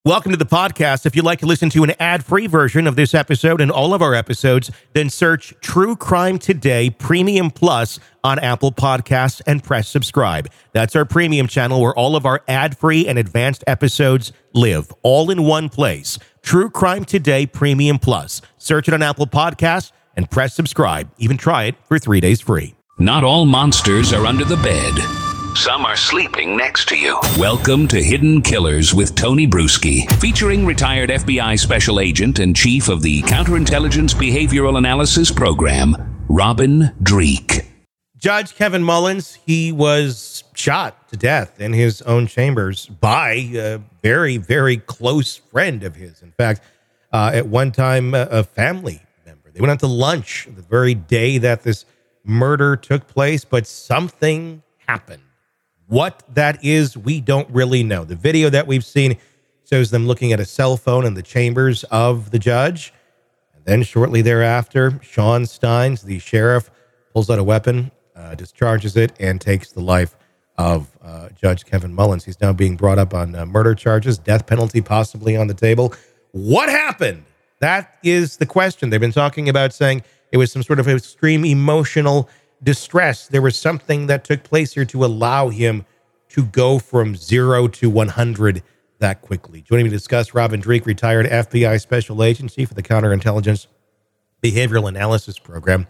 Welcome to the podcast. If you'd like to listen to an ad-free version of this episode and all of our episodes, then search True Crime Today Premium Plus on Apple Podcasts and press subscribe. That's our premium channel where all of our ad-free and advanced episodes live, all in one place. True Crime Today Premium Plus. Search it on Apple Podcasts and press subscribe. Even try it for 3 days free. Not all monsters are under the bed. Some are sleeping next to you. Welcome to Hidden Killers with Tony Bruschi, featuring retired FBI Special Agent and Chief of the Counterintelligence Behavioral Analysis Program, Robin Dreeke. Judge Kevin Mullins, he was shot to death in his own chambers by a very, very close friend of his. In fact, at one time, a family member. They went out to lunch the very day that this murder took place, but something happened. What that is, we don't really know. The video that we've seen shows them looking at a cell phone in the chambers of the judge. And then shortly thereafter, Sean Steins, the sheriff, pulls out a weapon, discharges it, and takes the life of Judge Kevin Mullins. He's now being brought up on murder charges, death penalty possibly on the table. What happened? That is the question. They've been talking about saying it was some sort of extreme emotional distress. There was something that took place here to allow him to go from 0 to 100 that quickly. Joining me to discuss, Robin Dreeke, retired FBI Special Agent, Chief of the Counterintelligence Behavioral Analysis Program.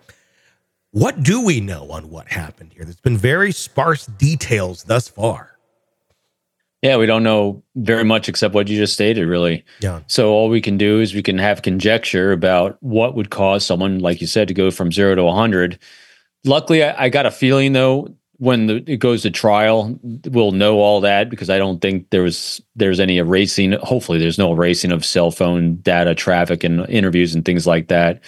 What do we know on what happened here? There's been very sparse details thus far. Yeah, we don't know very much except what you just stated, really. Yeah. So all we can do is we can have conjecture about what would cause someone, like you said, to go from 0 to 100. Luckily, I got a feeling, though, when it goes to trial, we'll know all that, because I don't think there's any erasing. Hopefully, there's no erasing of cell phone data, traffic, and interviews and things like that.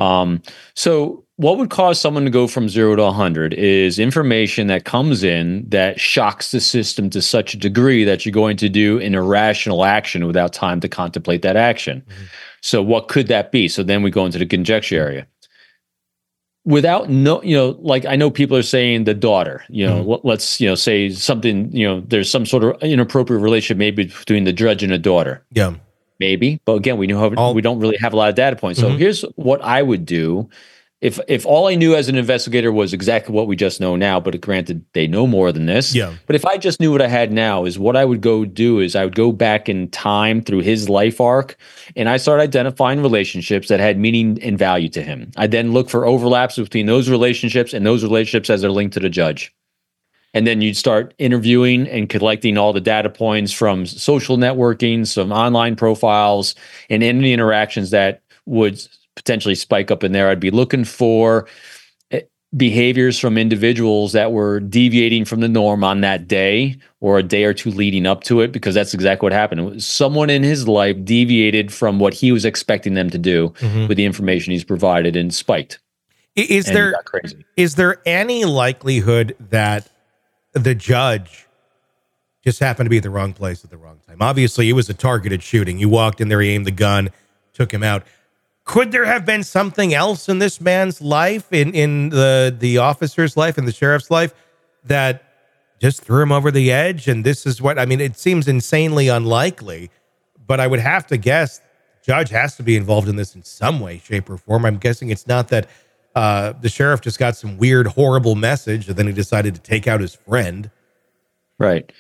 So what would cause someone to go from 0 to 100 is information that comes in that shocks the system to such a degree that you're going to do an irrational action without time to contemplate that action. Mm-hmm. So what could that be? So then we go into the conjecture area. Without like I know people are saying the daughter, let's, say something, there's some sort of inappropriate relationship maybe between the judge and a daughter. Yeah. Maybe. But again, we don't really have a lot of data points. So here's what I would do. If all I knew as an investigator was exactly what we just know now, but granted, they know more than this. Yeah. But if I just knew what I had now, is what I would go do is I would go back in time through his life arc, and I start identifying relationships that had meaning and value to him. I then look for overlaps between those relationships and those relationships as they're linked to the judge. And then you'd start interviewing and collecting all the data points from social networking, some online profiles, and any interactions that would potentially spike up in there. I'd be looking for behaviors from individuals that were deviating from the norm on that day or a day or two leading up to it, because that's exactly what happened. Someone in his life deviated from what he was expecting them to do with the information he's provided and spiked. Is there any likelihood that the judge just happened to be at the wrong place at the wrong time? Obviously, it was a targeted shooting. You walked in there, he aimed the gun, took him out. Could there have been something else in this man's life, in the officer's life, in the sheriff's life, that just threw him over the edge? And this is what, I mean, it seems insanely unlikely, but I would have to guess the judge has to be involved in this in some way, shape, or form. I'm guessing it's not that the sheriff just got some weird, horrible message and then he decided to take out his friend. Right.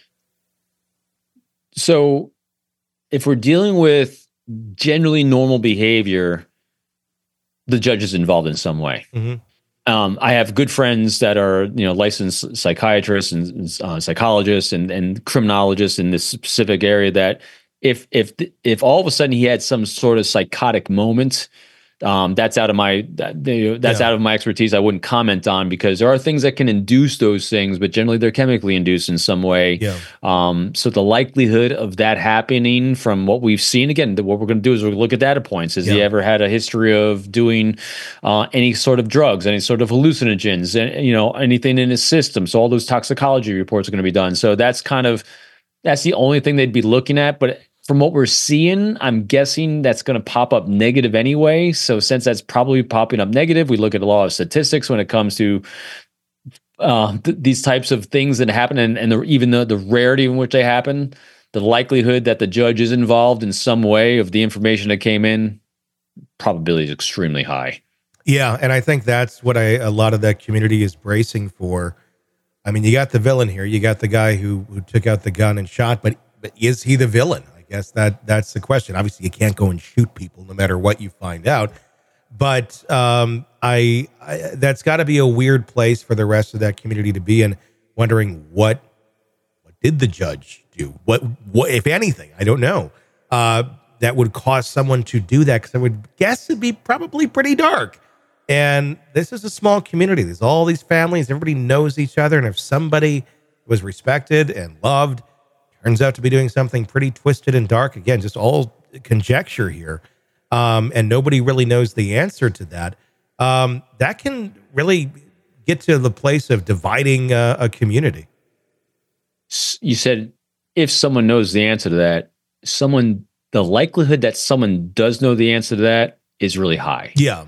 So if we're dealing with generally normal behavior, the judge is involved in some way. I have good friends that are, licensed psychiatrists and psychologists and criminologists in this specific area, that if all of a sudden he had some sort of psychotic moment, that's out of my out of my expertise. I wouldn't comment on, because there are things that can induce those things, but generally they're chemically induced in some way. So the likelihood of that happening, from what we've seen, again, what we're going to do is we'll look at data points. Has he ever had a history of doing any sort of drugs, any sort of hallucinogens, anything in his system? So all those toxicology reports are going to be done. So that's the only thing they'd be looking at. But from what we're seeing, I'm guessing that's going to pop up negative anyway. So since that's probably popping up negative, we look at a lot of statistics when it comes to these types of things that happen, and even the rarity in which they happen. The likelihood that the judge is involved in some way of the information that came in, probability is extremely high. Yeah, and I think that's what a lot of that community is bracing for. I mean, you got the villain here. You got the guy who took out the gun and shot, but is he the villain? I guess that's the question. Obviously, you can't go and shoot people no matter what you find out. But I that's got to be a weird place for the rest of that community to be in, wondering what did the judge do? What if anything? I don't know. That would cause someone to do that, because I would guess it'd be probably pretty dark. And this is a small community. There's all these families. Everybody knows each other. And if somebody was respected and loved, turns out to be doing something pretty twisted and dark, again, just all conjecture here, and nobody really knows the answer to that, that can really get to the place of dividing a community. You said if someone knows the answer to that, the likelihood that someone does know the answer to that is really high. Yeah.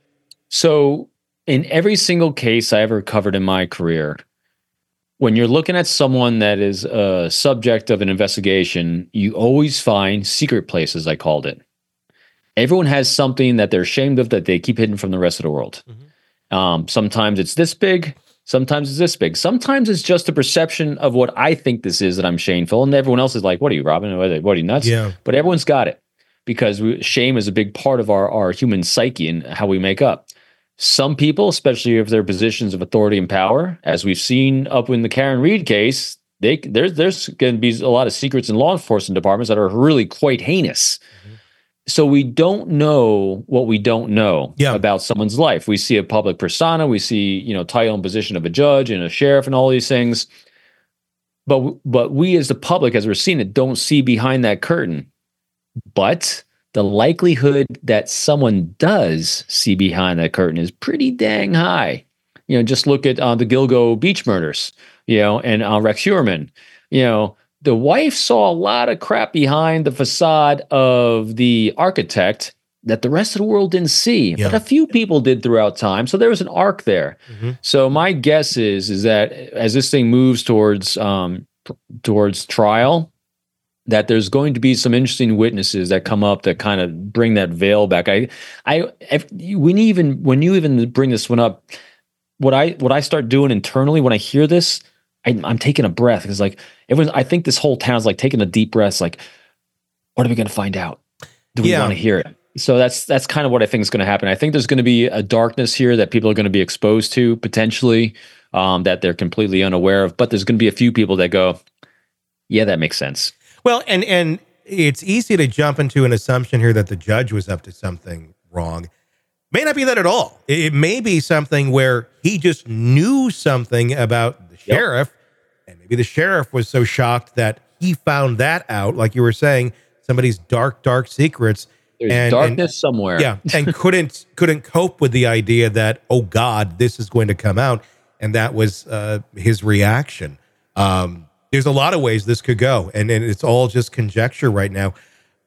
So in every single case I ever covered in my career, when you're looking at someone that is a subject of an investigation, you always find secret places, I called it. Everyone has something that they're ashamed of that they keep hidden from the rest of the world. Mm-hmm. Sometimes it's this big. Sometimes it's this big. Sometimes it's just a perception of what I think this is that I'm shameful. And everyone else is like, what are you, Robin? What are you, nuts? Yeah. But everyone's got it, because shame is a big part of our human psyche and how we make up. Some people, especially if they're positions of authority and power, as we've seen up in the Karen Reed case, there's going to be a lot of secrets in law enforcement departments that are really quite heinous. Mm-hmm. So we don't know what we don't know about someone's life. We see a public persona, we see, title and position of a judge and a sheriff and all these things. But we as the public, as we're seeing it, don't see behind that curtain. But the likelihood that someone does see behind that curtain is pretty dang high. Just look at the Gilgo Beach murders, and Rex Heuermann. The wife saw a lot of crap behind the facade of the architect that the rest of the world didn't see, but a few people did throughout time. So there was an arc there. Mm-hmm. So my guess is that as this thing moves towards trial, that there's going to be some interesting witnesses that come up that kind of bring that veil back. When you even bring this one up, what I start doing internally when I hear this, I'm taking a breath, because I think this whole town's like taking a deep breath. It's like, what are we going to find out? Do we want to hear it? So that's kind of what I think is going to happen. I think there's going to be a darkness here that people are going to be exposed to potentially, that they're completely unaware of. But there's going to be a few people that go, yeah, that makes sense. Well, and it's easy to jump into an assumption here that the judge was up to something wrong. May not be that at all. It may be something where he just knew something about the sheriff, and maybe the sheriff was so shocked that he found that out, like you were saying, somebody's dark secrets. There's darkness somewhere. Yeah, and couldn't cope with the idea that, oh God, this is going to come out, and that was his reaction. There's a lot of ways this could go, and it's all just conjecture right now.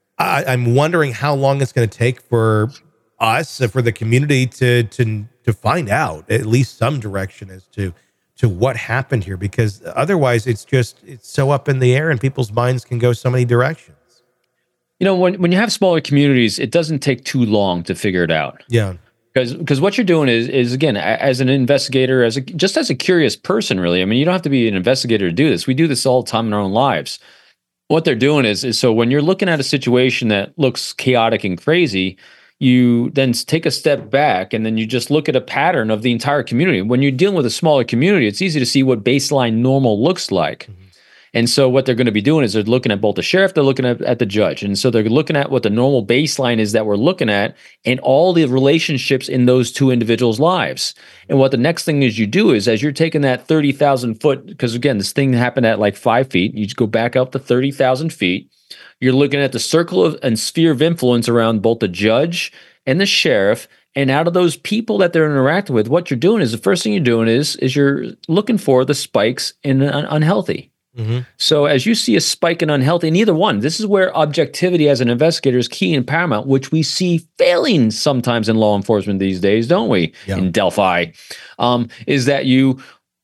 I'm wondering how long it's going to take for us, for the community to find out at least some direction as to what happened here, because otherwise it's so up in the air and people's minds can go so many directions. When you have smaller communities, it doesn't take too long to figure it out. Yeah. Because what you're doing is again, as an investigator, just as a curious person, really. I mean, you don't have to be an investigator to do this. We do this all the time in our own lives. What they're doing is so when you're looking at a situation that looks chaotic and crazy, you then take a step back and then you just look at a pattern of the entire community. When you're dealing with a smaller community, it's easy to see what baseline normal looks like. Mm-hmm. And so what they're going to be doing is they're looking at both the sheriff, they're looking at the judge. And so they're looking at what the normal baseline is that we're looking at and all the relationships in those two individuals' lives. And what the next thing is you do is, as you're taking that 30,000 foot, because again, this thing happened at like 5 feet, you just go back up to 30,000 feet. You're looking at the circle and sphere of influence around both the judge and the sheriff. And out of those people that they're interacting with, what you're doing is the first thing you're doing is you're looking for the spikes in unhealthy. Mm-hmm. So as you see a spike in unhealthy, in either one, this is where objectivity as an investigator is key and paramount, which we see failing sometimes in law enforcement these days, don't we? Yeah. In Delphi, is that you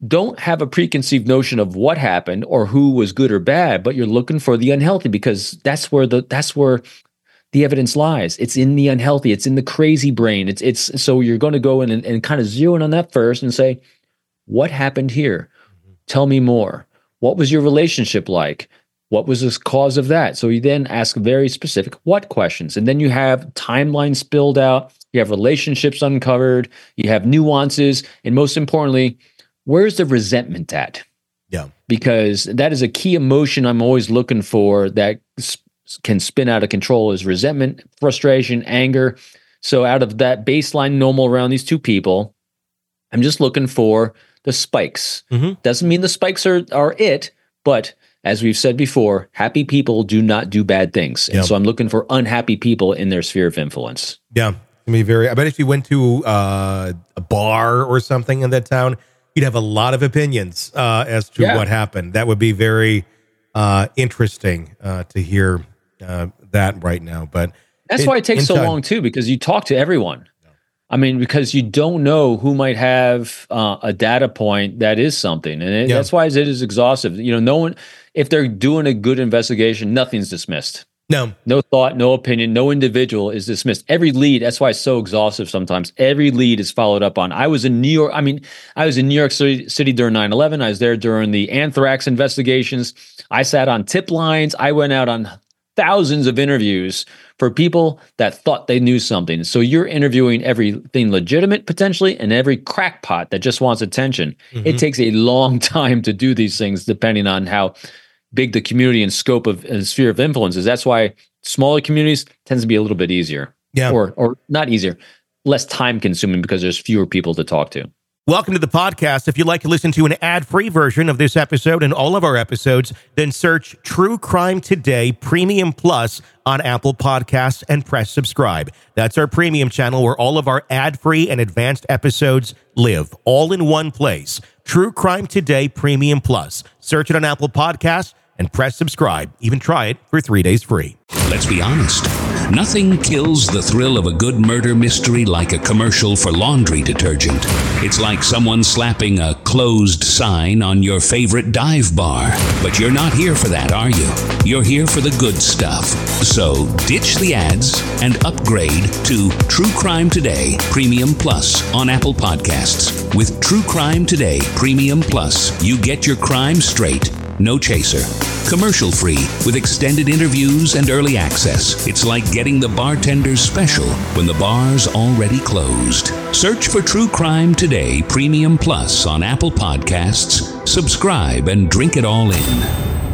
don't have a preconceived notion of what happened or who was good or bad, but you're looking for the unhealthy, because that's where the evidence lies. It's in the unhealthy. It's in the crazy brain. It's so you're going to go in and kind of zero in on that first and say, what happened here? Tell me more. What was your relationship like? What was the cause of that? So you then ask very specific what questions, and then you have timelines spilled out. You have relationships uncovered. You have nuances, and most importantly, where's the resentment at? Yeah, because that is a key emotion I'm always looking for that can spin out of control, is resentment, frustration, anger. So out of that baseline normal around these two people, I'm just looking for the spikes. Doesn't mean the spikes are it, but as we've said before, happy people do not do bad things. And so I'm looking for unhappy people in their sphere of influence. Yeah. I bet if you went to a bar or something in that town, you'd have a lot of opinions as to what happened. That would be very interesting to hear that right now. But that's why it takes so long too, because you talk to everyone. I mean, because you don't know who might have a data point that is something. And that's why it is exhaustive. No one, if they're doing a good investigation, nothing's dismissed. No thought, no opinion, no individual is dismissed. Every lead, that's why it's so exhaustive sometimes. Every lead is followed up on. I was in New York City during 9/11. I was there during the anthrax investigations. I sat on tip lines. I went out on thousands of interviews for people that thought they knew something. So you're interviewing everything legitimate potentially and every crackpot that just wants attention. It takes a long time to do these things depending on how big the community and scope of and sphere of influence is. That's why smaller communities tends to be a little bit easier. Yeah. Or not easier, less time consuming because there's fewer people to talk to. Welcome to the podcast. If you'd like to listen to an ad-free version of this episode and all of our episodes, then search True Crime Today Premium Plus on Apple Podcasts and press subscribe. That's our premium channel where all of our ad-free and advanced episodes live, all in one place. True Crime Today Premium Plus. Search it on Apple Podcasts and press subscribe. Even try it for 3 days free. Let's be honest. Nothing kills the thrill of a good murder mystery like a commercial for laundry detergent. It's like someone slapping a closed sign on your favorite dive bar. But you're not here for that, are you? You're here for the good stuff. So ditch the ads and upgrade to True Crime Today Premium Plus on Apple Podcasts. With True Crime Today Premium Plus, you get your crime straight. No chaser. Commercial free with extended interviews and early access. It's like getting the bartender's special when the bar's already closed. Search for True Crime Today Premium Plus on Apple Podcasts. Subscribe and drink it all in.